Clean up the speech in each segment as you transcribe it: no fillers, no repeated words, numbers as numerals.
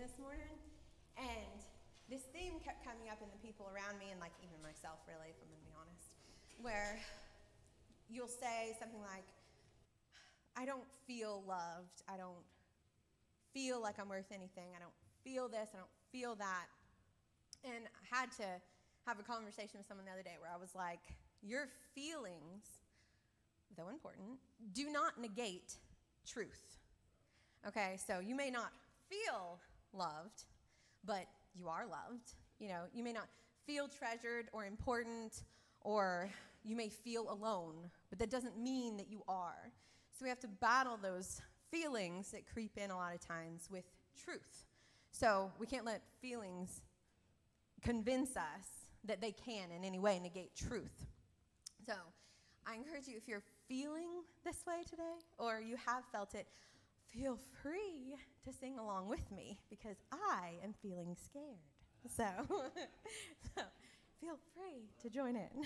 this morning, and this theme kept coming up in the people around me, and like even myself, really, if I'm going to be honest, where you'll say something like, I don't feel loved, I don't feel like I'm worth anything, I don't feel this, I don't feel that. And I had to have a conversation with someone the other day where I was like, your feelings, though important, do not negate truth. Okay, so you may not feel loved, but you are loved. You know, you may not feel treasured or important, or you may feel alone, but that doesn't mean that you are. So we have to battle those feelings that creep in a lot of times with truth. So we can't let feelings convince us that they can in any way negate truth. So I encourage you, if you're feeling this way today, or you have felt it, feel free to sing along with me, because I am feeling scared. So feel free to join in.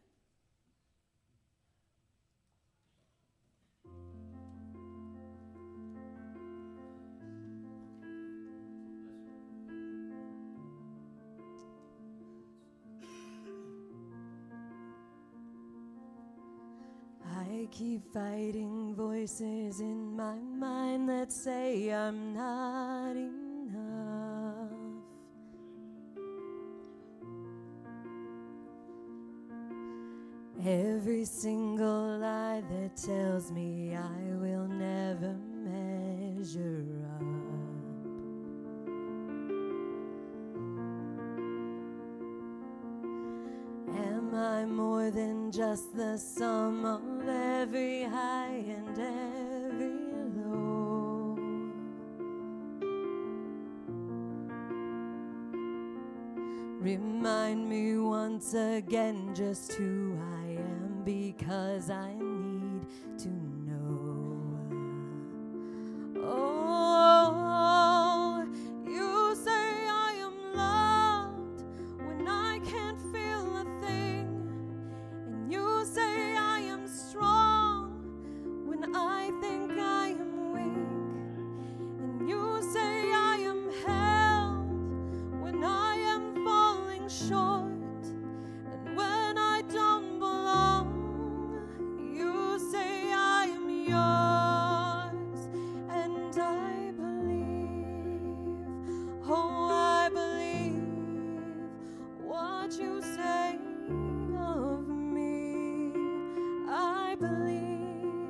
I keep fighting voices in my mind that say I'm not enough. Every single lie that tells me I will never measure up. Am I more than just the sum of every high and every low? Remind me once again just who I am, because I need to know. Oh, you say I am loved when I can't feel a thing, and you say I am strong when I think I am weak, and you say I am held when I am falling short, and when I don't belong, you say I am yours, and I believe, oh, I believe what you say of me. I believe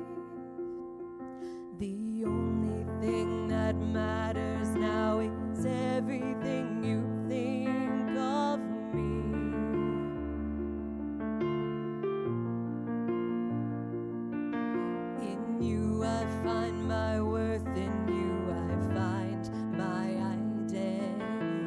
the only thing that matters now is everything you think of me. In you I find my worth, in you I find my identity.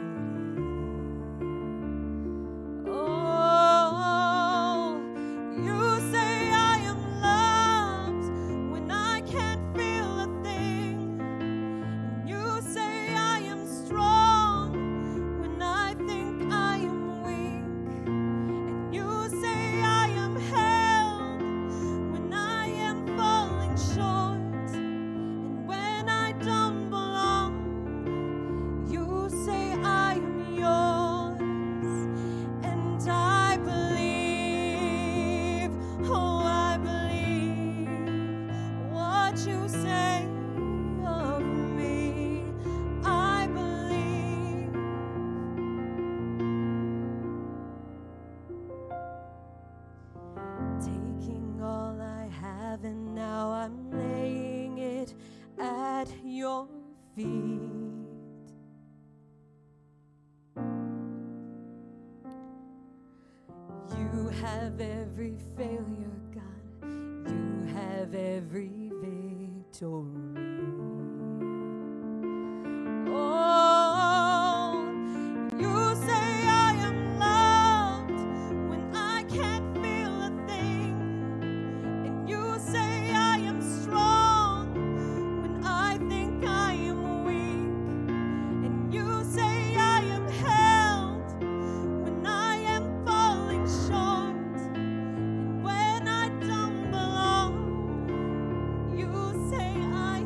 Oh, you say I am loved when I can't feel a thing, and you say I am strong when I think I am weak, and you say I am held when I am falling short, and when I don't belong, you say I am yours, and I believe, oh, I believe what you say of me. I believe. Taking all I have, and now I'm laying it at your feet. You have every failure, God. You have every victory. Oh, you say I am loved when I can't feel a thing, and you say I am strong when I think I am weak, and you say I am held when I am falling short, and when I don't belong, you say I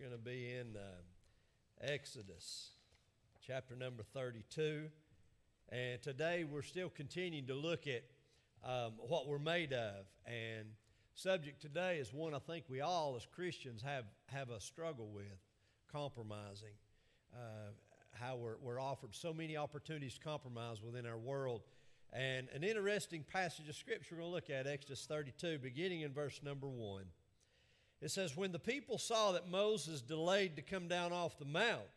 going to be in Exodus, chapter number 32. And today we're still continuing to look at what we're made of. And subject today is one I think we all as Christians have a struggle with, compromising. How we're offered so many opportunities to compromise within our world. And an interesting passage of Scripture we're going to look at, Exodus 32, beginning in verse number 1. It says, "When the people saw that Moses delayed to come down off the mount,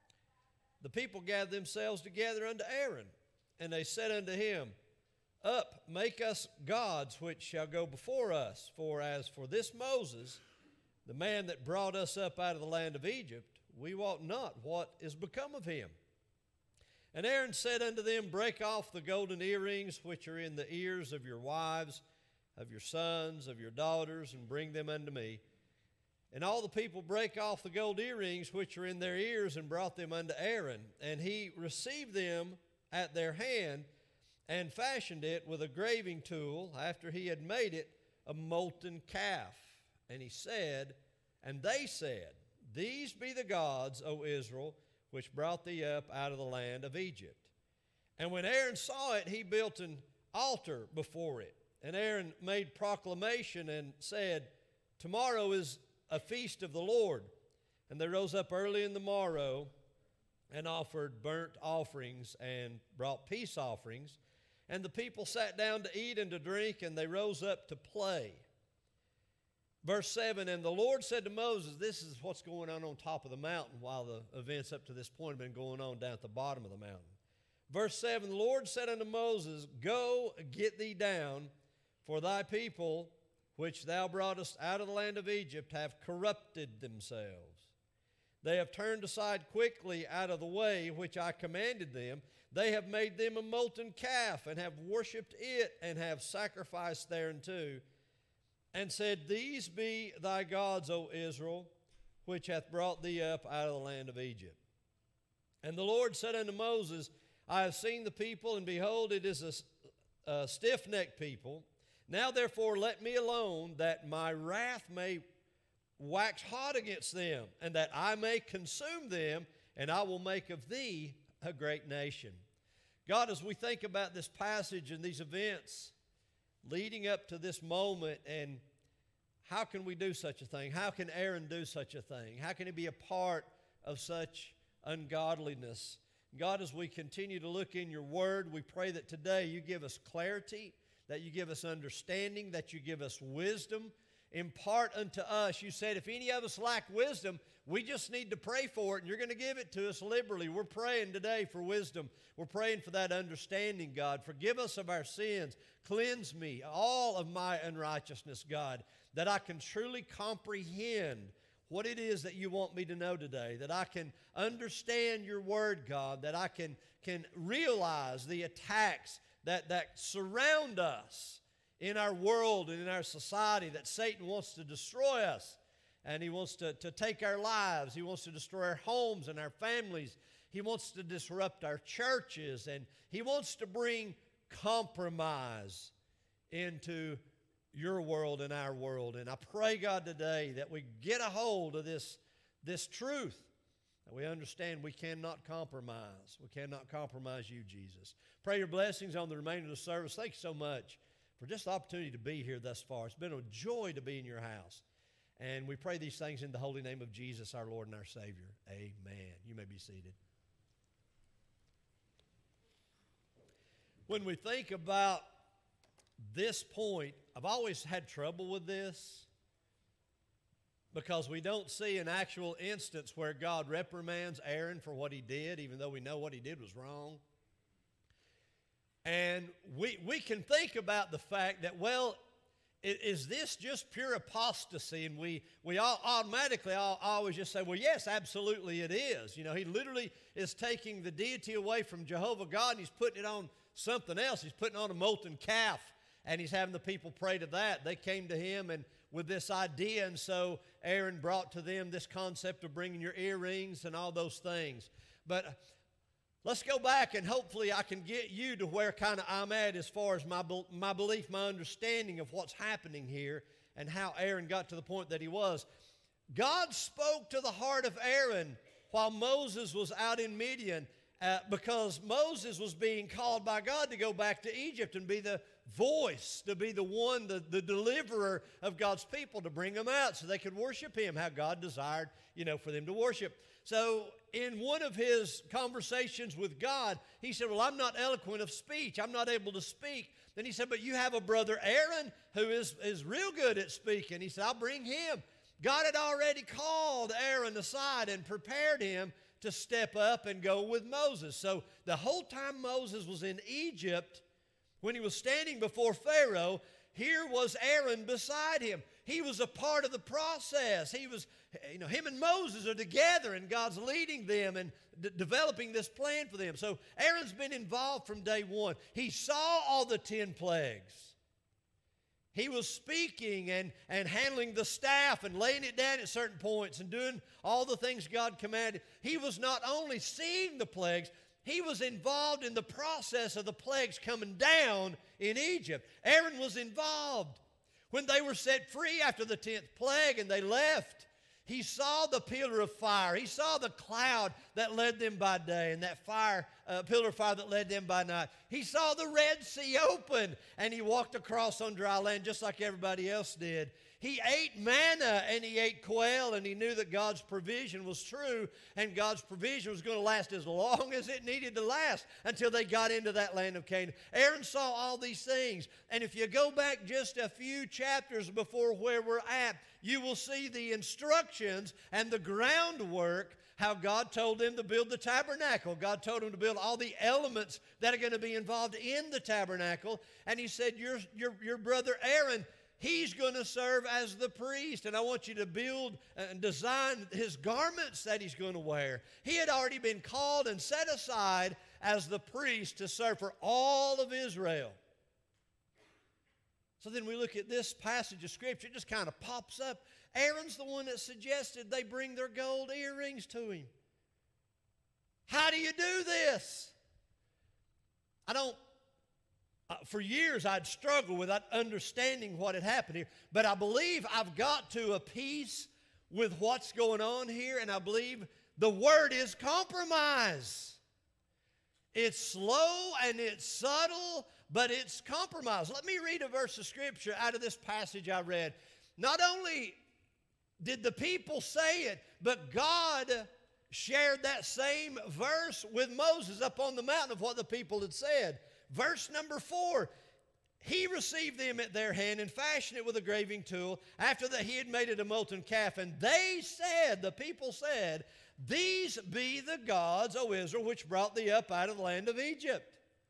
the people gathered themselves together unto Aaron, and they said unto him, Up, make us gods which shall go before us. For as for this Moses, the man that brought us up out of the land of Egypt, we wot not what is become of him. And Aaron said unto them, Break off the golden earrings which are in the ears of your wives, of your sons, of your daughters, and bring them unto me. And all the people brake off the gold earrings which are in their ears, and brought them unto Aaron. And he received them at their hand, and fashioned it with a graving tool, after he had made it a molten calf. And he said, and they said, These be the gods, O Israel, which brought thee up out of the land of Egypt. And when Aaron saw it, he built an altar before it. And Aaron made proclamation and said, Tomorrow is a feast of the Lord. And they rose up early in the morrow and offered burnt offerings and brought peace offerings. And the people sat down to eat and to drink, and they rose up to play. Verse 7, And the Lord said to Moses, this is what's going on top of the mountain while the events up to this point have been going on down at the bottom of the mountain. Verse 7, The Lord said unto Moses, Go, get thee down, for thy people, which thou broughtest out of the land of Egypt, have corrupted themselves. They have turned aside quickly out of the way which I commanded them. They have made them a molten calf, and have worshipped it, and have sacrificed thereunto, and said, These be thy gods, O Israel, which hath brought thee up out of the land of Egypt. And the Lord said unto Moses, I have seen the people, and behold, it is a stiff-necked people. Now therefore let me alone, that my wrath may wax hot against them, and that I may consume them, and I will make of thee a great nation. God, as we think about this passage and these events leading up to this moment, and how can we do such a thing? How can Aaron do such a thing? How can he be a part of such ungodliness? God, as we continue to look in your word, we pray that today you give us clarity, that you give us understanding, that you give us wisdom. Impart unto us, you said, if any of us lack wisdom, we just need to pray for it, and you're going to give it to us liberally. We're praying today for wisdom. We're praying for that understanding, God. Forgive us of our sins. Cleanse me, all of my unrighteousness, God, that I can truly comprehend what it is that you want me to know today, that I can understand your word, God, that I can realize the attacks that surround us in our world and in our society, that Satan wants to destroy us, and he wants to take our lives. He wants to destroy our homes and our families. He wants to disrupt our churches, and he wants to bring compromise into your world and our world. And I pray, God, today that we get a hold of this truth, that we understand we cannot compromise. We cannot compromise you, Jesus. Pray your blessings on the remainder of the service. Thank you so much for just the opportunity to be here thus far. It's been a joy to be in your house. And we pray these things in the holy name of Jesus, our Lord and our Savior. Amen. You may be seated. When we think about this point, I've always had trouble with this because we don't see an actual instance where God reprimands Aaron for what he did, even though we know what he did was wrong. And we can think about the fact that, well, is this just pure apostasy? And we all automatically always just say, well, yes, absolutely it is. You know, he literally is taking the deity away from Jehovah God, and he's putting it on something else. He's putting on a molten calf, and he's having the people pray to that. They came to him and with this idea, and so Aaron brought to them this concept of bringing your earrings and all those things. But let's go back, and hopefully I can get you to where kind of I'm at as far as my belief, my understanding of what's happening here and how Aaron got to the point that he was. God spoke to the heart of Aaron while Moses was out in Midian because Moses was being called by God to go back to Egypt and be the voice, to be the one, the deliverer of God's people, to bring them out so they could worship Him, how God desired, for them to worship. So in one of his conversations with God, he said, well, I'm not eloquent of speech. I'm not able to speak. Then he said, but you have a brother Aaron who is real good at speaking. He said, I'll bring him. God had already called Aaron aside and prepared him to step up and go with Moses. So the whole time Moses was in Egypt, when he was standing before Pharaoh, here was Aaron beside him. He was a part of the process. He was, him and Moses are together, and God's leading them and developing this plan for them. So Aaron's been involved from day one. He saw all the 10 plagues. He was speaking and handling the staff and laying it down at certain points and doing all the things God commanded. He was not only seeing the plagues, he was involved in the process of the plagues coming down in Egypt. Aaron was involved. When they were set free after the 10th plague and they left, he saw the pillar of fire. He saw the cloud that led them by day and that pillar of fire that led them by night. He saw the Red Sea open, and he walked across on dry land just like everybody else did. He ate manna and he ate quail, and he knew that God's provision was true, and God's provision was going to last as long as it needed to last until they got into that land of Canaan. Aaron saw all these things, and if you go back just a few chapters before where we're at, you will see the instructions and the groundwork, how God told them to build the tabernacle. God told them to build all the elements that are going to be involved in the tabernacle, and he said, your brother Aaron, he's going to serve as the priest, and I want you to build and design his garments that he's going to wear. He had already been called and set aside as the priest to serve for all of Israel. So then we look at this passage of Scripture, it just kind of pops up. Aaron's the one that suggested they bring their gold earrings to him. How do you do this? For years, I'd struggled with understanding what had happened here. But I believe I've got to a peace with what's going on here, and I believe the word is compromise. It's slow and it's subtle, but it's compromise. Let me read a verse of Scripture out of this passage I read. Not only did the people say it, but God shared that same verse with Moses up on the mountain of what the people had said. Verse number 4, he received them at their hand and fashioned it with a graving tool. After that, he had made it a molten calf. And they said, the people said, these be the gods, O Israel, which brought thee up out of the land of Egypt.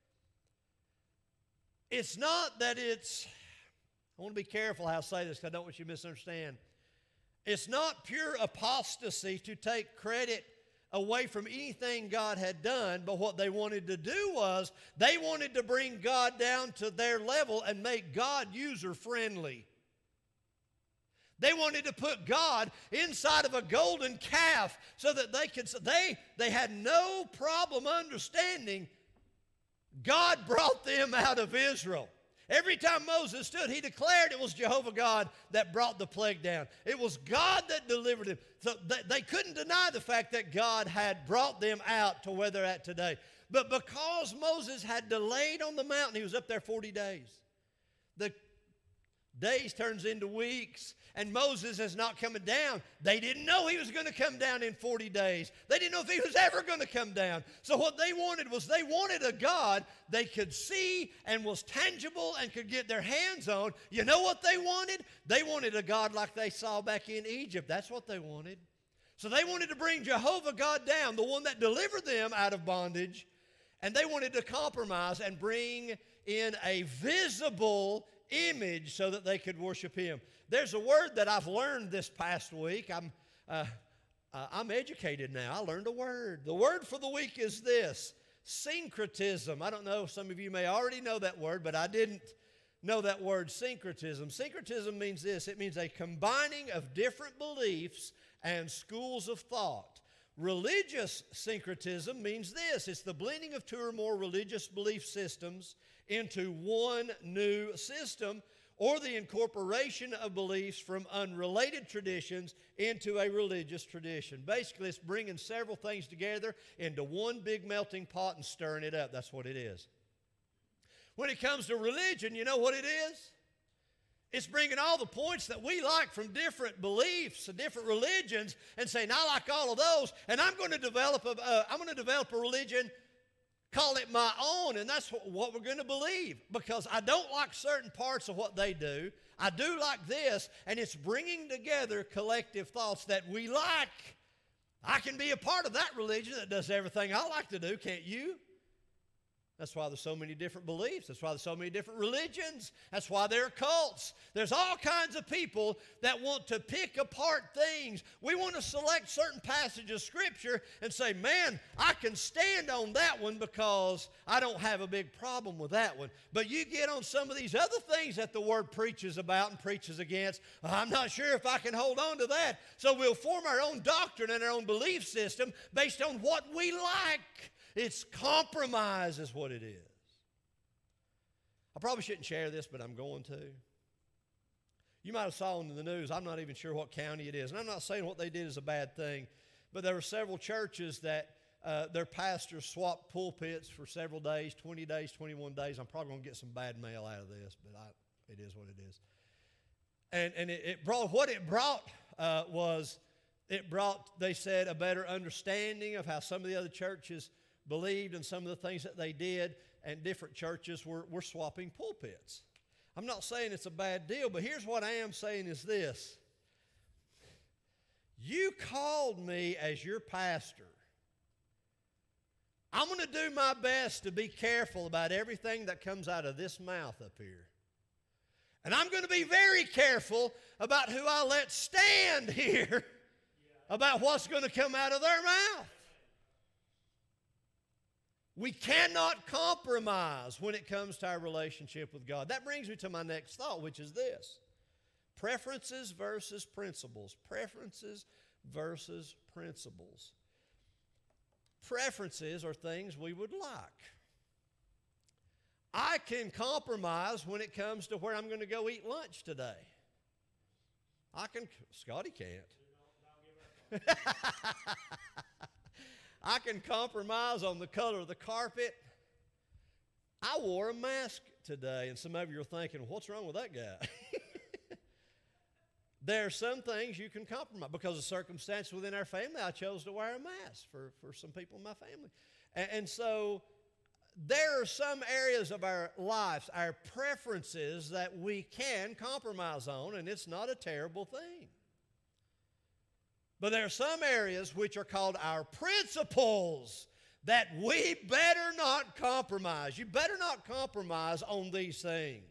It's not that I want to be careful how I say this because I don't want you to misunderstand. It's not pure apostasy to take credit away from anything God had done, but what they wanted to do was they wanted to bring God down to their level and make God user-friendly. They wanted to put God inside of a golden calf so that they had no problem understanding God brought them out of Israel. Every time Moses stood, he declared it was Jehovah God that brought the plague down. It was God that delivered him. So they couldn't deny the fact that God had brought them out to where they're at today. But because Moses had delayed on the mountain, he was up there 40 days. The days turns into weeks, and Moses is not coming down. They didn't know he was going to come down in 40 days. They didn't know if he was ever going to come down. So what they wanted a God they could see and was tangible and could get their hands on. You know what they wanted? They wanted a God like they saw back in Egypt. That's what they wanted. So they wanted to bring Jehovah God down, the one that delivered them out of bondage, and they wanted to compromise and bring in a visible image so that they could worship him. There's a word that I've learned this past week. I'm educated now. I learned a word. The word for the week is this: syncretism. I don't know, some of you may already know that word, but I didn't know that word, syncretism. Syncretism means this: it means a combining of different beliefs and schools of thought. Religious syncretism means this: it's the blending of two or more religious belief systems into one new system or the incorporation of beliefs from unrelated traditions into a religious tradition. Basically, it's bringing several things together into one big melting pot and stirring it up. That's what it is. When it comes to religion, you know what it is? It's bringing all the points that we like from different beliefs and different religions and saying, I like all of those, and I'm going to develop a religion, call it my own, and that's what we're going to believe, because I don't like certain parts of what they do. I do like this, and it's bringing together collective thoughts that we like. I can be a part of that religion that does everything I like to do, can't you? That's why there's so many different beliefs. That's why there's so many different religions. That's why there are cults. There's all kinds of people that want to pick apart things. We want to select certain passages of Scripture and say, man, I can stand on that one because I don't have a big problem with that one. But you get on some of these other things that the Word preaches about and preaches against, I'm not sure if I can hold on to that. So we'll form our own doctrine and our own belief system based on what we like. It's compromise is what it is. I probably shouldn't share this, but I'm going to. You might have saw in the news, I'm not even sure what county it is, and I'm not saying what they did is a bad thing, but there were several churches that their pastors swapped pulpits for several days, 20 days, 21 days. I'm probably going to get some bad mail out of this, but it is what it is. And it brought, what it brought was, it brought, they said, a better understanding of how some of the other churches believed and some of the things that they did, and different churches were swapping pulpits. I'm not saying it's a bad deal, but here's what I am saying is this. You called me as your pastor. I'm going to do my best to be careful about everything that comes out of this mouth up here. And I'm going to be very careful about who I let stand here about what's going to come out of their mouth. We cannot compromise when it comes to our relationship with God. That brings me to my next thought, which is this. Preferences versus principles. Preferences versus principles. Preferences are things we would like. I can compromise when it comes to where I'm going to go eat lunch today. Scotty can't. I can compromise on the color of the carpet. I wore a mask today, and some of you are thinking, what's wrong with that guy? There are some things you can compromise. Because of circumstances within our family, I chose to wear a mask for some people in my family. And so there are some areas of our lives, our preferences, that we can compromise on, and it's not a terrible thing. But there are some areas which are called our principles that we better not compromise. You better not compromise on these things.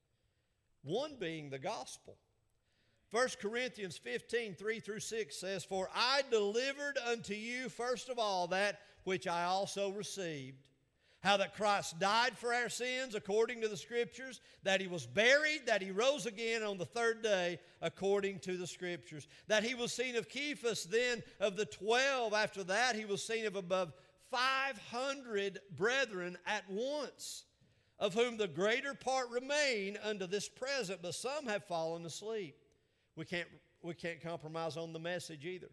One being the gospel. 1 Corinthians 15, 3-6 says, For I delivered unto you first of all that which I also received, how that Christ died for our sins according to the Scriptures, that He was buried, that He rose again on the third day according to the Scriptures, that He was seen of Cephas, then of the 12. After that He was seen of above 500 brethren at once, of whom the greater part remain unto this present, but some have fallen asleep. We can't compromise on the message either.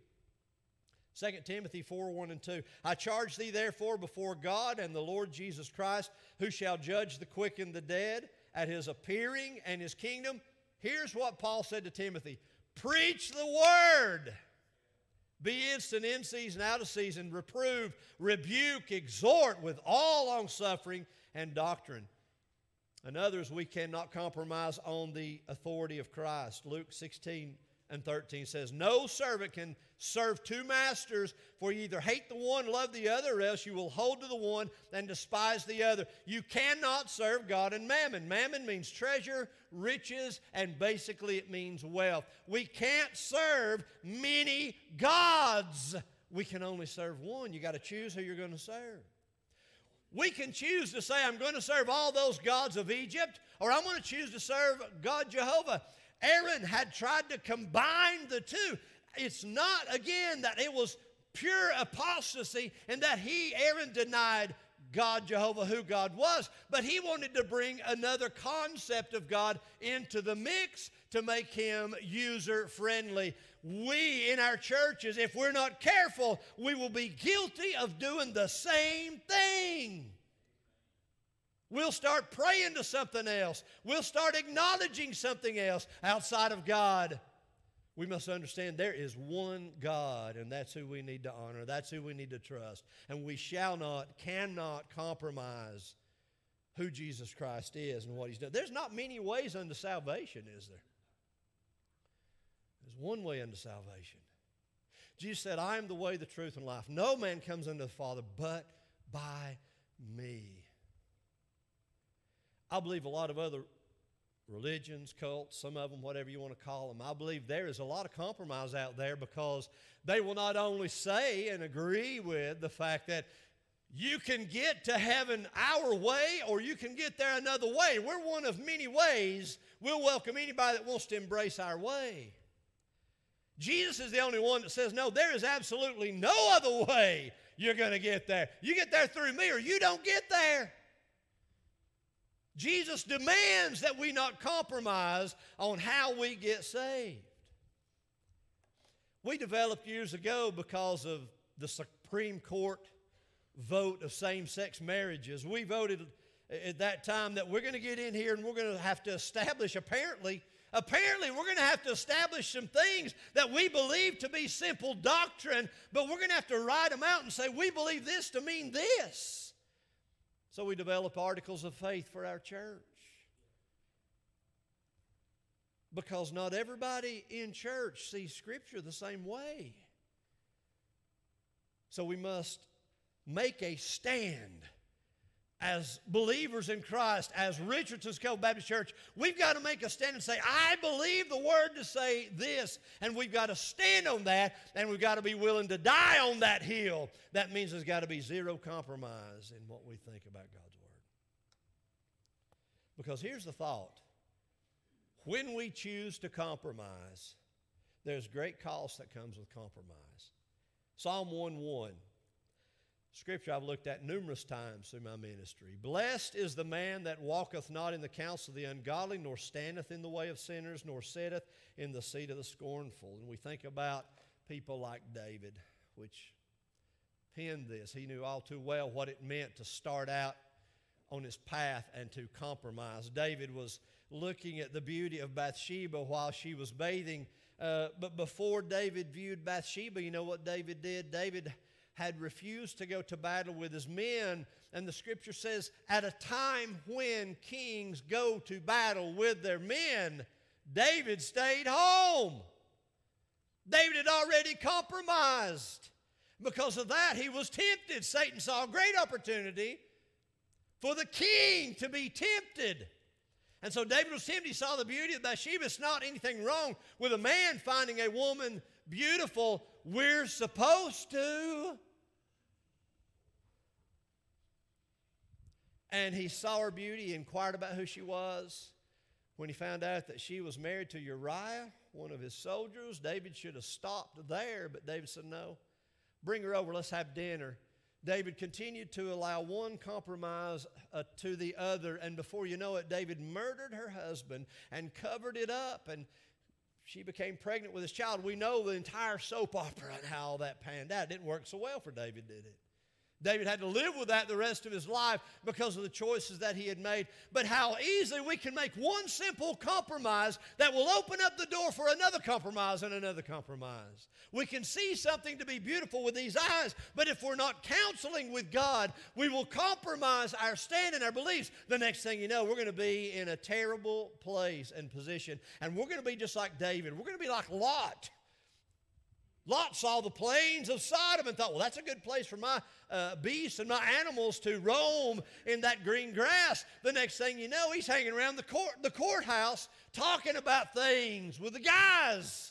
2 Timothy 4, 1 and 2. I charge thee therefore before God and the Lord Jesus Christ, who shall judge the quick and the dead at His appearing and His kingdom. Here's what Paul said to Timothy. Preach the word. Be instant in season, out of season. Reprove, rebuke, exhort with all longsuffering and doctrine. And others, we cannot compromise on the authority of Christ. Luke 16 and 13 says, No servant can serve two masters, for you either hate the one, love the other, or else you will hold to the one and despise the other. You cannot serve God and mammon. Mammon means treasure, riches, and basically it means wealth. We can't serve many gods. We can only serve one. You got to choose who you're going to serve. We can choose to say, I'm going to serve all those gods of Egypt, or I'm going to choose to serve God Jehovah. Aaron had tried to combine the two. It's not, again, that it was pure apostasy and that Aaron denied God Jehovah, who God was, but he wanted to bring another concept of God into the mix to make him user-friendly. We, in our churches, if we're not careful, we will be guilty of doing the same thing. We'll start praying to something else. We'll start acknowledging something else outside of God. We must understand there is one God, and that's who we need to honor. That's who we need to trust. And we cannot compromise who Jesus Christ is and what he's done. There's not many ways unto salvation, is there? There's one way unto salvation. Jesus said, I am the way, the truth, and life. No man comes unto the Father but by me. I believe a lot of other religions, cults, some of them, whatever you want to call them, I believe there is a lot of compromise out there because they will not only say and agree with the fact that you can get to heaven our way or you can get there another way. We're one of many ways. We'll welcome anybody that wants to embrace our way. Jesus is the only one that says, no, there is absolutely no other way you're going to get there. You get there through me or you don't get there. Jesus demands that we not compromise on how we get saved. We developed years ago because of the Supreme Court vote of same-sex marriages. We voted at that time that we're going to get in here and we're going to have to establish, apparently we're going to have to establish some things that we believe to be simple doctrine, but we're going to have to write them out and say, we believe this to mean this. So we developed articles of faith for our church. Because not everybody in church sees Scripture the same way. So we must make a stand as believers in Christ, as Richardson's Cove Baptist Church. We've got to make a stand and say, I believe the Word to say this, and we've got to stand on that, and we've got to be willing to die on that hill. That means there's got to be zero compromise in what we think about God's Word. Because here's the thought. When we choose to compromise, there's great cost that comes with compromise. Psalm 1:1. Scripture I've looked at numerous times through my ministry. Blessed is the man that walketh not in the counsel of the ungodly, nor standeth in the way of sinners, nor sitteth in the seat of the scornful. And we think about people like David, which penned this. He knew all too well what it meant to start out on his path and to compromise. David was looking at the beauty of Bathsheba while she was bathing. But before David viewed Bathsheba, you know what David did? David had refused to go to battle with his men. And the Scripture says, at a time when kings go to battle with their men, David stayed home. David had already compromised. Because of that, he was tempted. Satan saw a great opportunity for the king to be tempted. And so David was tempted. He saw the beauty of Bathsheba. It's not anything wrong with a man finding a woman beautiful. We're supposed to. And he saw her beauty, he inquired about who she was. When he found out that she was married to Uriah, one of his soldiers, David should have stopped there, but David said, no, bring her over, let's have dinner. David continued to allow one compromise to the other, and before you know it, David murdered her husband and covered it up, and she became pregnant with his child. We know the entire soap opera and how all that panned out. It didn't work so well for David, did it? David had to live with that the rest of his life because of the choices that he had made. But how easily we can make one simple compromise that will open up the door for another compromise and another compromise. We can see something to be beautiful with these eyes, but if we're not counseling with God, we will compromise our stand and our beliefs. The next thing you know, we're going to be in a terrible place and position, and we're going to be just like David. We're going to be like Lot. Lot saw the plains of Sodom and thought, well, that's a good place for my beasts and my animals to roam in that green grass. The next thing you know, he's hanging around the courthouse talking about things with the guys.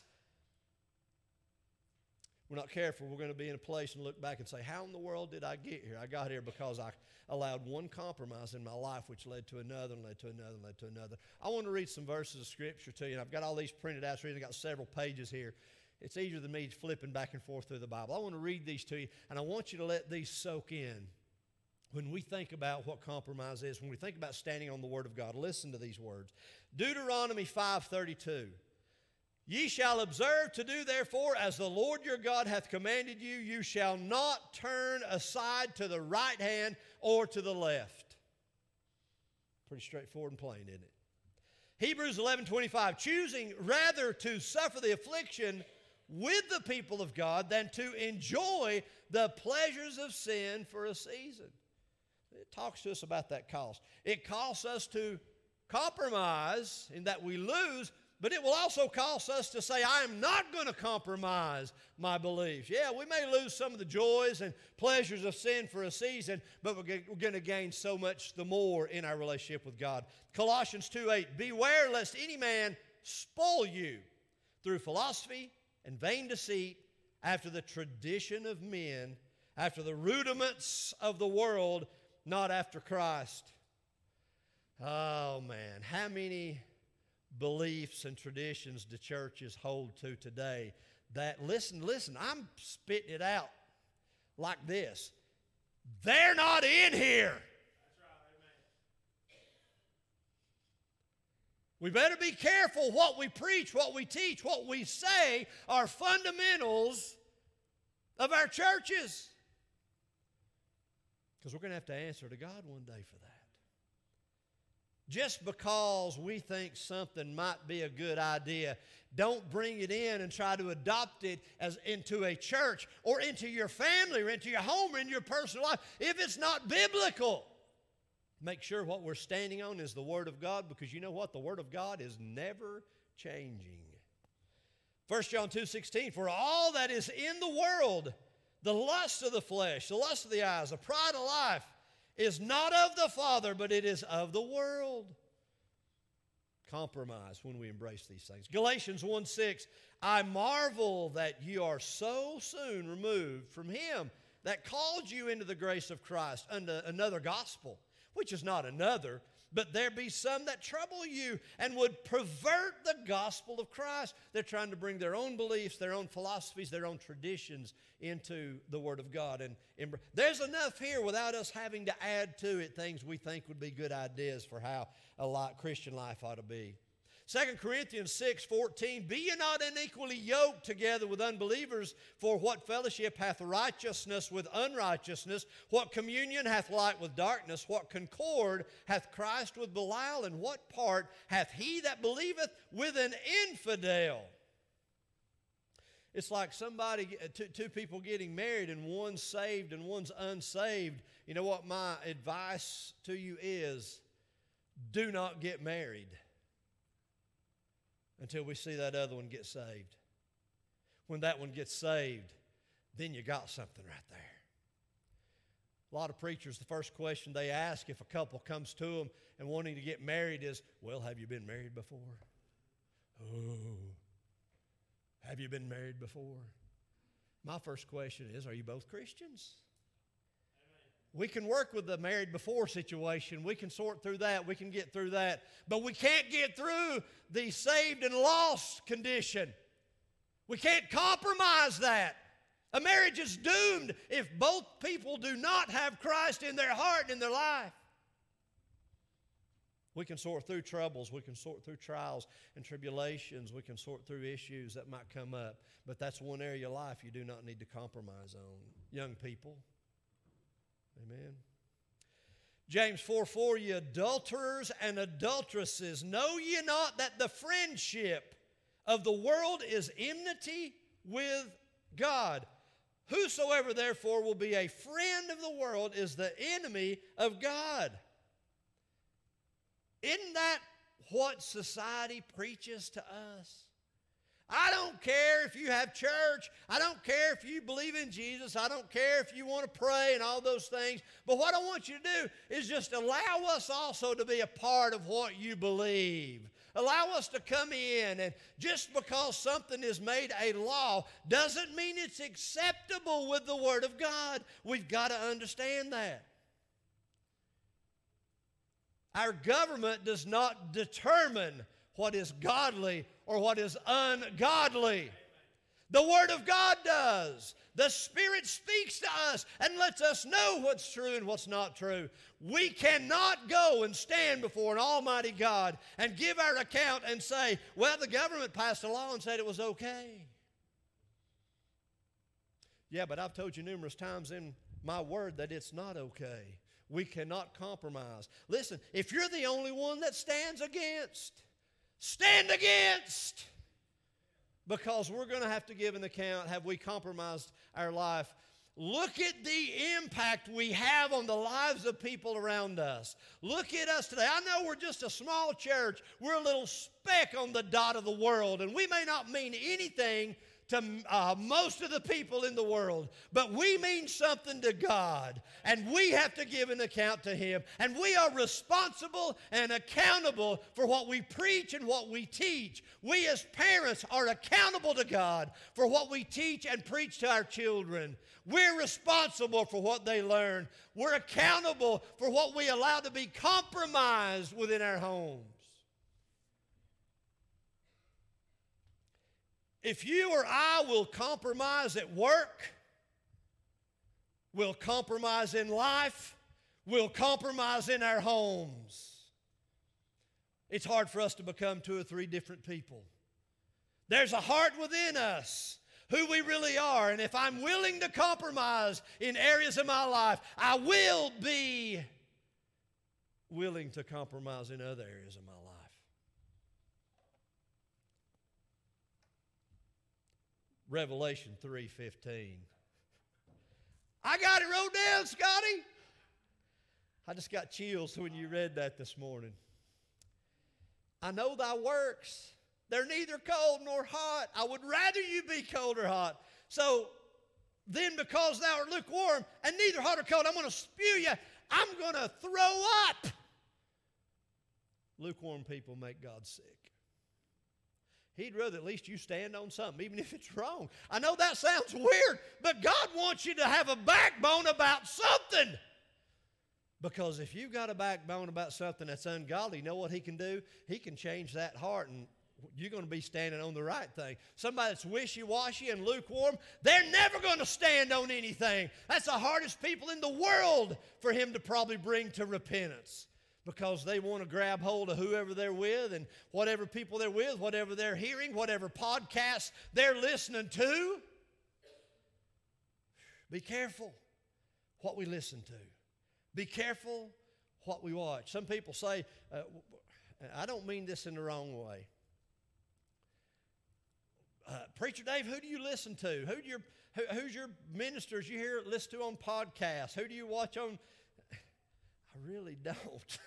We're not careful, we're going to be in a place and look back and say, how in the world did I get here? I got here because I allowed one compromise in my life, which led to another and led to another and led to another. I want to read some verses of Scripture to you, and I've got all these printed out, so I've got several pages here. It's easier than me flipping back and forth through the Bible. I want to read these to you, and I want you to let these soak in. when we think about what compromise is, when we think about standing on the Word of God, listen to these words. Deuteronomy 5:32. Ye shall observe to do therefore as the Lord your God hath commanded you. You shall not turn aside to the right hand or to the left. Pretty straightforward and plain, isn't it? Hebrews 11:25. Choosing rather to suffer the affliction with the people of God than to enjoy the pleasures of sin for a season. It talks to us about that cost. It costs us to compromise in that we lose, but it will also cost us to say, I am not going to compromise my beliefs. Yeah, we may lose some of the joys and pleasures of sin for a season, but we're going to gain so much the more in our relationship with God. Colossians 2:8, beware lest any man spoil you through philosophy and vain deceit, after the tradition of men, after the rudiments of the world, not after Christ. Oh man, how many beliefs and traditions do churches hold to today that, listen, I'm spitting it out like this. They're not in here. That's right, amen. We better be careful what we preach, what we teach, what we say are fundamentals of our churches. Because we're going to have to answer to God one day for that. Just because we think something might be a good idea, don't bring it in and try to adopt it as into a church or into your family or into your home or in your personal life if it's not biblical. Make sure what we're standing on is the Word of God, because you know what? The Word of God is never changing. 1 John 2:16, for all that is in the world, the lust of the flesh, the lust of the eyes, the pride of life, is not of the Father, but it is of the world. Compromise when we embrace these things. Galatians 1:6, I marvel that you are so soon removed from Him that called you into the grace of Christ unto another gospel, which is not another, but there be some that trouble you and would pervert the gospel of Christ. They're trying to bring their own beliefs, their own philosophies, their own traditions into the Word of God. And there's enough here without us having to add to it things we think would be good ideas for how a Christian life ought to be. 2 Corinthians 6:14, be ye not unequally yoked together with unbelievers, for what fellowship hath righteousness with unrighteousness? What communion hath light with darkness? What concord hath Christ with Belial? And what part hath he that believeth with an infidel? It's like two people getting married and one's saved and one's unsaved. You know what my advice to you is? Do not get married until we see that other one get saved. When that one gets saved, then you got something right there. A lot of preachers, the first question they ask if a couple comes to them and wanting to get married is, well, have you been married before? Oh, have you been married before? My first question is, are you both Christians? We can work with the married before situation. We can sort through that. We can get through that. But we can't get through the saved and lost condition. We can't compromise that. A marriage is doomed if both people do not have Christ in their heart and in their life. We can sort through troubles. We can sort through trials and tribulations. We can sort through issues that might come up. But that's one area of life you do not need to compromise on. Young people. Amen. James 4:4, ye adulterers and adulteresses, know ye not that the friendship of the world is enmity with God? Whosoever therefore will be a friend of the world is the enemy of God. Isn't that what society preaches to us? I don't care if you have church. I don't care if you believe in Jesus. I don't care if you want to pray and all those things. But what I want you to do is just allow us also to be a part of what you believe. Allow us to come in, and just because something is made a law doesn't mean it's acceptable with the Word of God. We've got to understand that. Our government does not determine what is godly or what is ungodly. The Word of God does. The Spirit speaks to us and lets us know what's true and what's not true. We cannot go and stand before an almighty God and give our account and say, well, the government passed a law and said it was okay. Yeah, but I've told you numerous times in my word that it's not okay. We cannot compromise. Listen, if you're the only one that stands against, stand against. Because we're going to have to give an account. Have we compromised our life? Look at the impact we have on the lives of people around us. Look at us today. I know we're just a small church. We're a little speck on the dot of the world, and we may not mean anything to most of the people in the world, but we mean something to God, and we have to give an account to Him, and we are responsible and accountable for what we preach and what we teach. We as parents are accountable to God for what we teach and preach to our children. We're responsible for what they learn. We're accountable for what we allow to be compromised within our homes. If you or I will compromise at work, we'll compromise in life, we'll compromise in our homes. It's hard for us to become two or three different people. There's a heart within us, who we really are, and if I'm willing to compromise in areas of my life, I will be willing to compromise in other areas of my life. Revelation 3:15. I got it wrote down, Scotty. I just got chills when you read that this morning. I know thy works. They're neither cold nor hot. I would rather you be cold or hot. So then because thou art lukewarm and neither hot or cold, I'm going to spew you. I'm going to throw up. Lukewarm people make God sick. He'd rather at least you stand on something, even if it's wrong. I know that sounds weird, but God wants you to have a backbone about something. Because if you've got a backbone about something that's ungodly, you know what He can do? He can change that heart, and you're going to be standing on the right thing. Somebody that's wishy-washy and lukewarm, they're never going to stand on anything. That's the hardest people in the world for Him to probably bring to repentance. Because they want to grab hold of whoever they're with and whatever people they're with, whatever they're hearing, whatever podcasts they're listening to. Be careful what we listen to. Be careful what we watch. Some people say, I don't mean this in the wrong way. Preacher Dave, who do you listen to? Who's your ministers you hear listen to on podcasts? Who do you watch on? I really don't.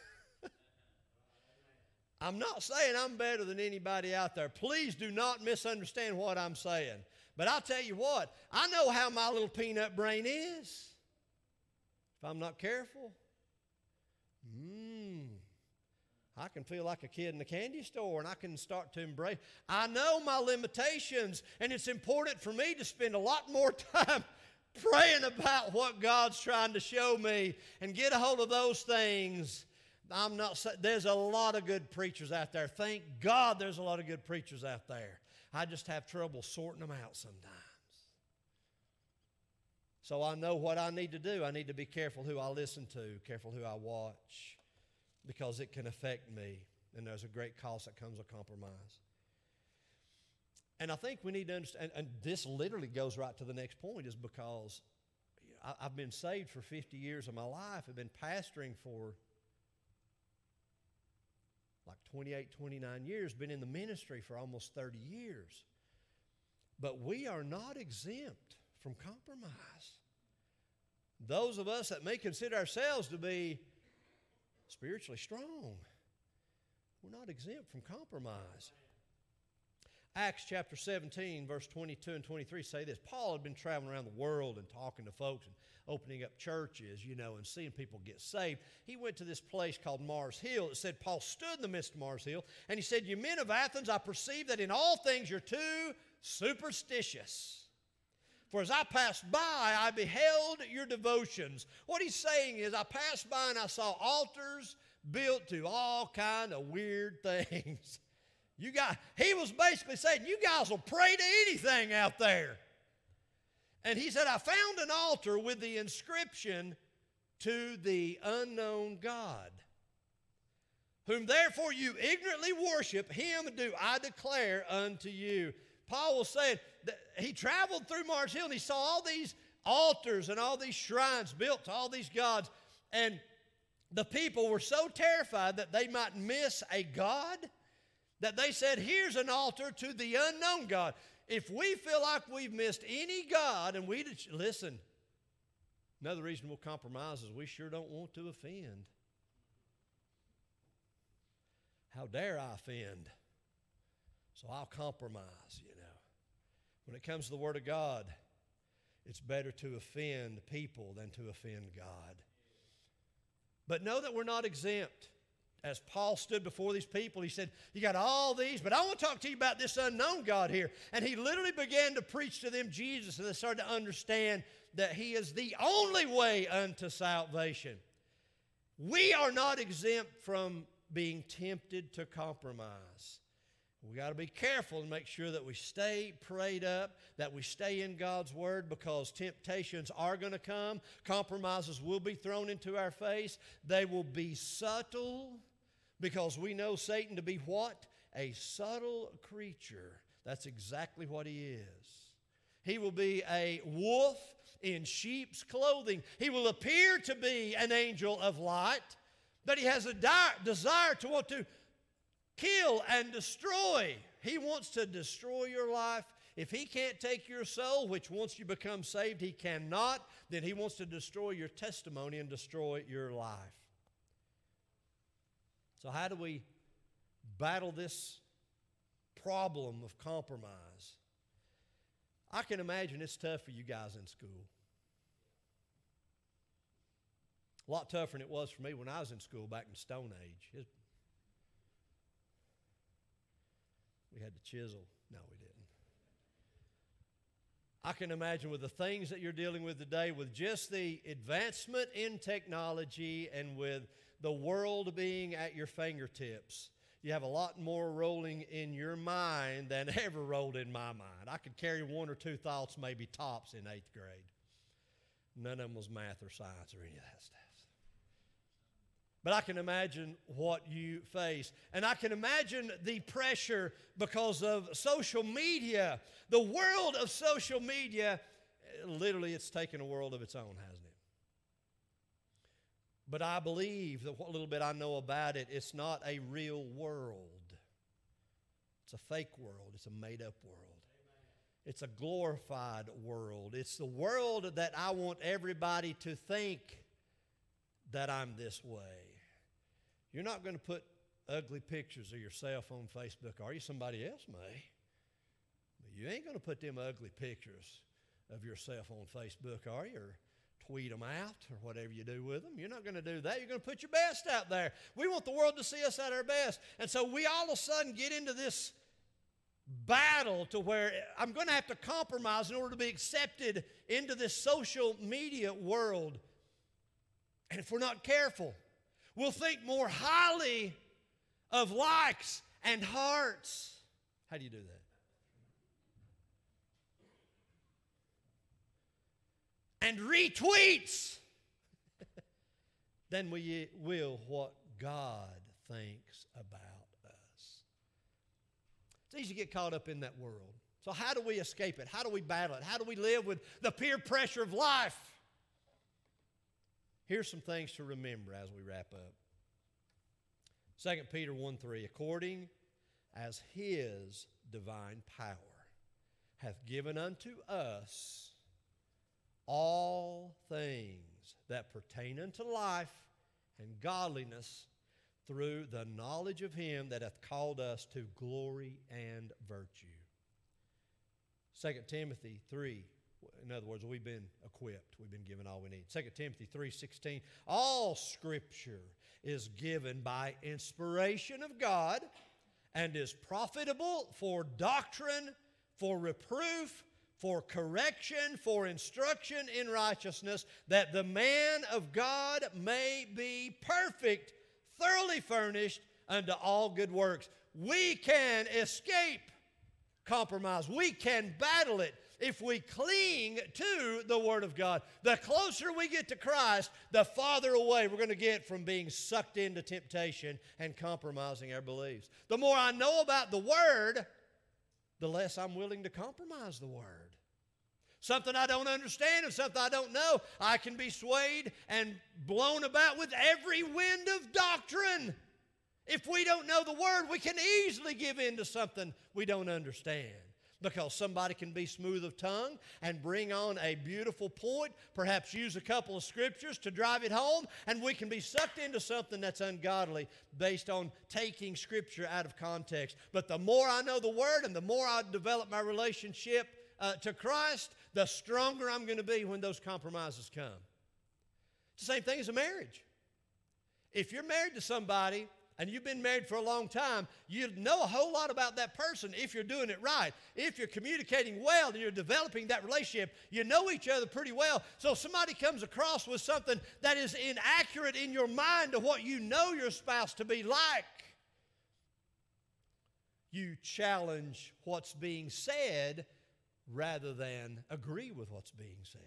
I'm not saying I'm better than anybody out there. Please do not misunderstand what I'm saying. But I'll tell you what, I know how my little peanut brain is. If I'm not careful, I can feel like a kid in the candy store, and I can start to embrace. I know my limitations, and it's important for me to spend a lot more time praying about what God's trying to show me and get a hold of those things. There's a lot of good preachers out there. Thank God there's a lot of good preachers out there. I just have trouble sorting them out sometimes. So I know what I need to do. I need to be careful who I listen to, careful who I watch, because it can affect me, and there's a great cost that comes with compromise. And I think we need to understand, and this literally goes right to the next point, is because I've been saved for 50 years of my life. I've been pastoring for like 28, 29 years, been in the ministry for almost 30 years. But we are not exempt from compromise. Those of us that may consider ourselves to be spiritually strong, we're not exempt from compromise. Acts chapter 17, verse 22 and 23 say this. Paul had been traveling around the world and talking to folks and opening up churches, and seeing people get saved. He went to this place called Mars Hill. It said Paul stood in the midst of Mars Hill, and he said, "You men of Athens, I perceive that in all things you're too superstitious. For as I passed by, I beheld your devotions." What he's saying is, I passed by and I saw altars built to all kind of weird things. He was basically saying, you guys will pray to anything out there. And he said, I found an altar with the inscription, to the unknown God, whom therefore you ignorantly worship, him do I declare unto you. Paul was saying that he traveled through Mars Hill and he saw all these altars and all these shrines built to all these gods. And the people were so terrified that they might miss a God that they said, here's an altar to the unknown God. If we feel like we've missed any God, and listen, another reason we'll compromise is we sure don't want to offend. How dare I offend? So I'll compromise, When it comes to the Word of God, it's better to offend people than to offend God. But know that we're not exempt. As Paul stood before these people, he said, you got all these, but I want to talk to you about this unknown God here. And he literally began to preach to them Jesus, and they started to understand that he is the only way unto salvation. We are not exempt from being tempted to compromise. We got to be careful and make sure that we stay prayed up, that we stay in God's Word, because temptations are going to come. Compromises will be thrown into our face. They will be subtle, because we know Satan to be what? A subtle creature. That's exactly what he is. He will be a wolf in sheep's clothing. He will appear to be an angel of light, but he has a desire to want to kill and destroy. He wants to destroy your life. If he can't take your soul, which once you become saved he cannot, then he wants to destroy your testimony and destroy your life. So how do we battle this problem of compromise? I can imagine it's tough for you guys in school. A lot tougher than it was for me when I was in school back in the Stone Age. We had to chisel. No, we didn't. I can imagine with the things that you're dealing with today, with just the advancement in technology and with the world being at your fingertips, you have a lot more rolling in your mind than ever rolled in my mind. I could carry one or two thoughts, maybe tops, in 8th grade. None of them was math or science or any of that stuff. But I can imagine what you face. And I can imagine the pressure because of social media. The world of social media, literally it's taken a world of its own, hasn't it? But I believe that what little bit I know about it, it's not a real world. It's a fake world. It's a made-up world. It's a glorified world. It's the world that I want everybody to think that I'm this way. You're not going to put ugly pictures of yourself on Facebook, are you? Somebody else may. But you ain't going to put them ugly pictures of yourself on Facebook, are you? Or tweet them out or whatever you do with them. You're not going to do that. You're going to put your best out there. We want the world to see us at our best. And so we all of a sudden get into this battle to where I'm going to have to compromise in order to be accepted into this social media world. And if we're not careful, we'll think more highly of likes and hearts. How do you do that? And retweets than we will what God thinks about us. It's easy to get caught up in that world. So how do we escape it? How do we battle it? How do we live with the peer pressure of life? Here's some things to remember as we wrap up. 2 Peter 1:3, according as his divine power hath given unto us all things that pertain unto life and godliness through the knowledge of him that hath called us to glory and virtue. 2 Timothy 3, in other words, we've been equipped. We've been given all we need. 2 Timothy 3:16, all Scripture is given by inspiration of God and is profitable for doctrine, for reproof, for correction, for instruction in righteousness, that the man of God may be perfect, thoroughly furnished unto all good works. we can escape compromise. We can battle it if we cling to the Word of God. The closer we get to Christ, the farther away we're going to get from being sucked into temptation and compromising our beliefs. The more I know about the Word, the less I'm willing to compromise the Word. Something I don't understand and something I don't know, I can be swayed and blown about with every wind of doctrine. If we don't know the Word, we can easily give in to something we don't understand. Because somebody can be smooth of tongue and bring on a beautiful point, perhaps use a couple of scriptures to drive it home, and we can be sucked into something that's ungodly based on taking Scripture out of context. But the more I know the Word and the more I develop my relationship to Christ, the stronger I'm going to be when those compromises come. It's the same thing as a marriage. If you're married to somebody and you've been married for a long time, you know a whole lot about that person if you're doing it right. If you're communicating well and you're developing that relationship, you know each other pretty well. So if somebody comes across with something that is inaccurate in your mind to what you know your spouse to be like, you challenge what's being said rather than agree with what's being said.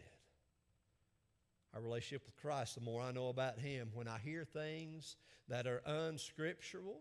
Our relationship with Christ, the more I know about Him, when I hear things that are unscriptural,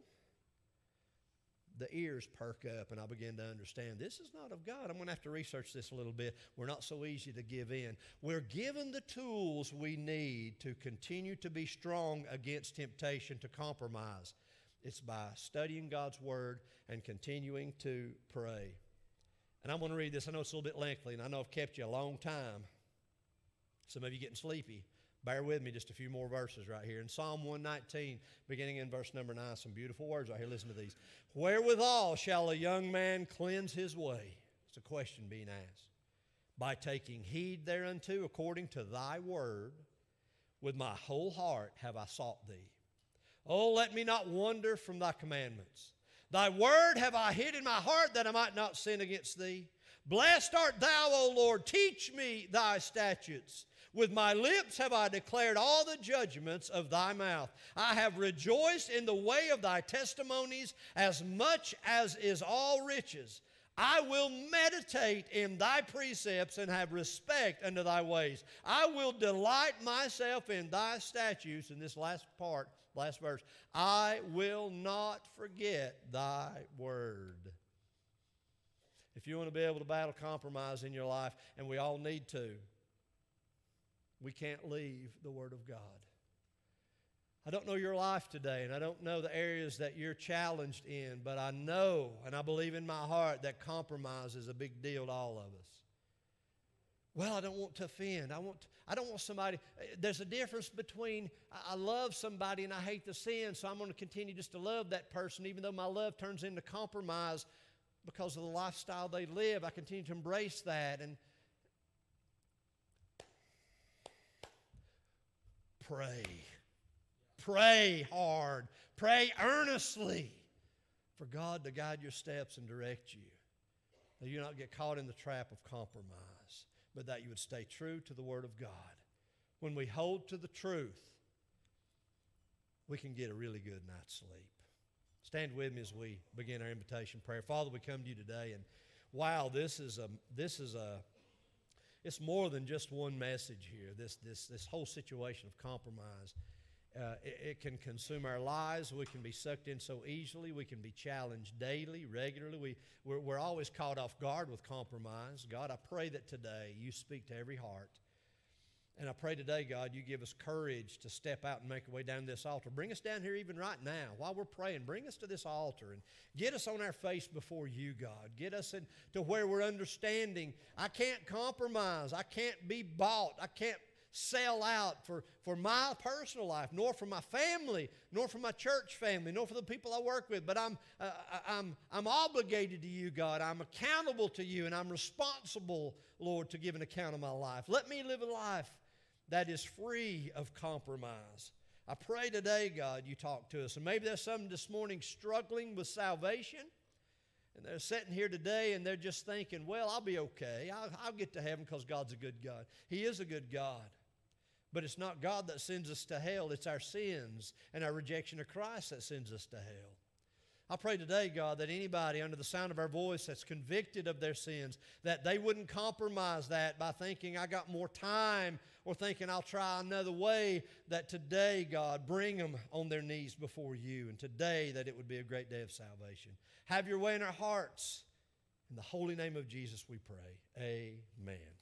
the ears perk up and I begin to understand this is not of God. I'm going to have to research this a little bit. We're not so easy to give in. We're given the tools we need to continue to be strong against temptation to compromise. It's by studying God's Word and continuing to pray. And I'm going to read this. I know it's a little bit lengthy, and I know I've kept you a long time. Some of you getting sleepy. Bear with me just a few more verses right here. In Psalm 119, beginning in verse number 9, some beautiful words right here. Listen to these. Wherewithal shall a young man cleanse his way? It's a question being asked. By taking heed thereunto according to thy word. With my whole heart have I sought thee. Oh, let me not wander from thy commandments. Thy word have I hid in my heart that I might not sin against thee. Blessed art thou, O Lord. Teach me thy statutes. With my lips have I declared all the judgments of thy mouth. I have rejoiced in the way of thy testimonies as much as is all riches. I will meditate in thy precepts and have respect unto thy ways. I will delight myself in thy statutes. In this last part, last verse, I will not forget thy word. If you want to be able to battle compromise in your life, and we all need to, we can't leave the Word of God. I don't know your life today, and I don't know the areas that you're challenged in, but I know and I believe in my heart that compromise is a big deal to all of us. Well, I don't want to offend. I don't want somebody. There's a difference between I love somebody and I hate the sin, so I'm going to continue just to love that person, even though my love turns into compromise because of the lifestyle they live. I continue to embrace that and pray. Pray hard. Pray earnestly for God to guide your steps and direct you, that you not get caught in the trap of compromise, but that you would stay true to the Word of God. When we hold to the truth, we can get a really good night's sleep. Stand with me as we begin our invitation prayer. Father, we come to you today, and wow, it's more than just one message here. This whole situation of compromise, it can consume our lives. We can be sucked in so easily. We can be challenged daily, regularly. We're always caught off guard with compromise. God, I pray that today you speak to every heart. And I pray today, God, you give us courage to step out and make our way down this altar. Bring us down here even right now while we're praying. Bring us to this altar and get us on our face before you, God. Get us to where we're understanding. I can't compromise. I can't be bought. I can't sell out for my personal life, nor for my family, nor for my church family, nor for the people I work with. But I'm obligated to you, God. I'm accountable to you, and I'm responsible, Lord, to give an account of my life. Let me live a life that is free of compromise. I pray today, God, you talk to us. And maybe there's some this morning struggling with salvation. And they're sitting here today and they're just thinking, well, I'll be okay. I'll get to heaven because God's a good God. He is a good God. But it's not God that sends us to hell. It's our sins and our rejection of Christ that sends us to hell. I pray today, God, that anybody under the sound of our voice that's convicted of their sins, that they wouldn't compromise that by thinking, I got more time, or thinking I'll try another way, that today, God, bring them on their knees before you, and today that it would be a great day of salvation. Have your way in our hearts. In the holy name of Jesus we pray. Amen.